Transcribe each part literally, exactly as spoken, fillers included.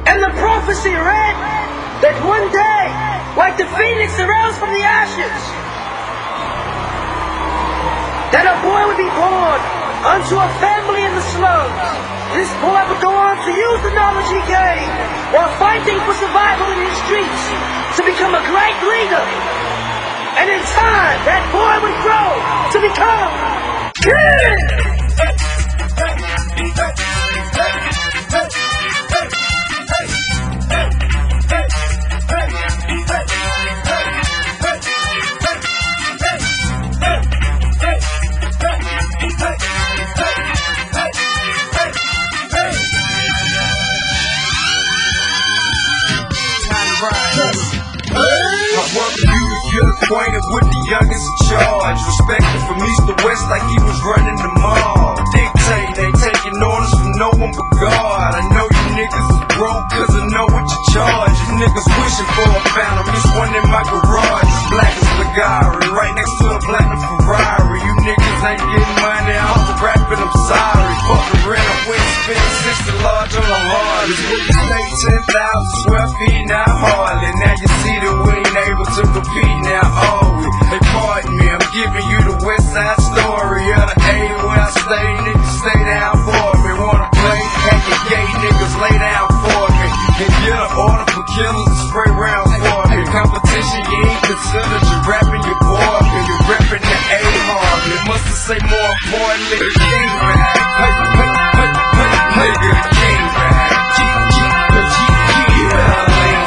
And the prophecy read that one day, like the phoenix arose from the ashes, that a boy would be born unto a family in the slums. This boy would go on to use the knowledge he gained while fighting for survival in his streets to become a great leader. And in time, that boy would grow to become king! Get acquainted with the youngest in charge. Respected from east to west like he was running the mall. Dictate, ain't taking orders from no one but God. I know you niggas is broke cause I know what you charge. You niggas wishing for a phantom, this one in my garage. It's black as Ligari, right next to a platinum Ferrari. You niggas ain't getting money off the rapping, I'm sorry. Fuck the rent, I went spend sixty large on the hard. This nigga stay ten thousand square feet, not hardly. Now you see that we ain't able to compete. Now are we? Hey, pardon me, I'm giving you the west side story of the A where I stay. Niggas stay down for me. Wanna play? Have your gay niggas lay down for me. And get an order for killers to spray rounds for me. Competition, you ain't considered. You rapping your boy, and you repping the A hard. It must have say more importantly, the king rap. Hey, hey, hey, hey, nigga, the king rap. G, G, the G, yeah.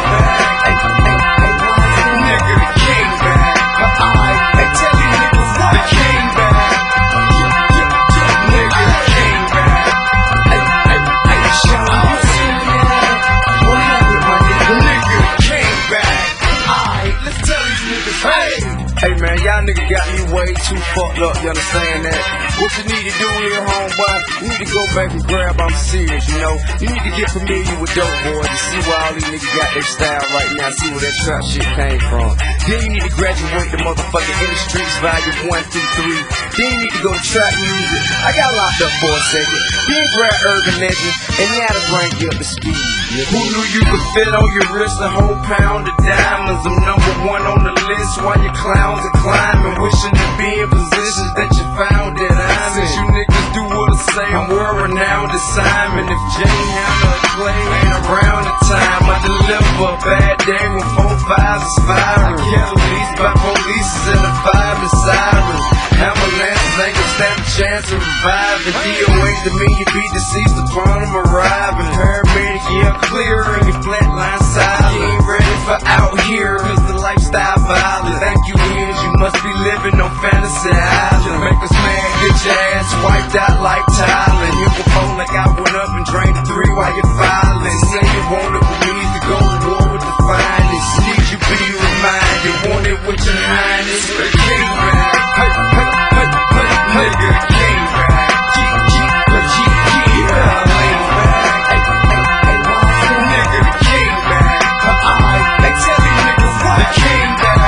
Hey man, y'all niggas got me way too fucked up, you understand that? What you need to do here, homeboy, you need to go back and grab, I'm serious, you know? You need to get familiar with dope boys to see where all these niggas got their style right now, see where that trap shit came from. Then you need to graduate the motherfucking In the Streets volume one through three. Then you need to go to trap music. I got locked up for a second. Then grab Urban Legend, and now to bring you up to speed. Who knew you could fit on your wrist a whole pound of diamonds? I'm number one on the list while your clowns are climbing, wishing to be in positions that you found that I'm in. You niggas do what I say, I'm world renowned as Simon. If Jane Hanna or Clay ain't around the time, I deliver a bad day when four fives is firing. Kill these by police and the five is sirens. Ambulances ain't gonna stand a chance of reviving. D O A to me, you be deceased upon them arriving. Paramedic, yeah, clear and your flatline silent. You ain't ready for out here, cause the lifestyle violent. Thank you is, you must be living on fantasy island. Make us mad, get your ass wiped out like Thailand. Hit the phone like I went up and drained the three while you're filing. Say you want it with me to go to war with the finest. Need you be reminded, want it with your highness. The king rap, hey, hey, hey, hey, nigga, the king rap. G, G, the G, yeah, lay back. Hey, hey, hey, nigga, the king rap. Alright, they tell these niggas what? The king rap.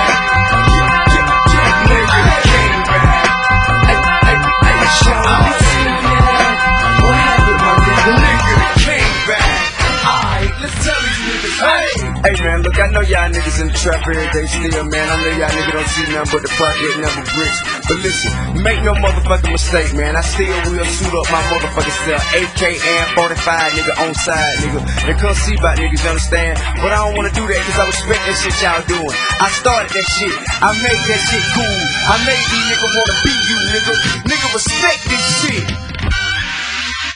Nigga, the king rap. Hey, hey, hey, show me. What happened, my nigga? Nigga, the king rap. Alright, let's tell these niggas, hey. Hey man, look, I know y'all niggas in the trap every day still, man. I know y'all niggas don't see nothing but the project number bricks. But listen, make no motherfucking mistake, man. I still will suit up my motherfucking self. A K and forty-five, nigga, on side, nigga. And come see about niggas, you understand? But I don't wanna do that cause I respect that shit y'all doing. I started that shit. I made that shit cool. I made these niggas wanna be you, nigga. Nigga, respect this shit.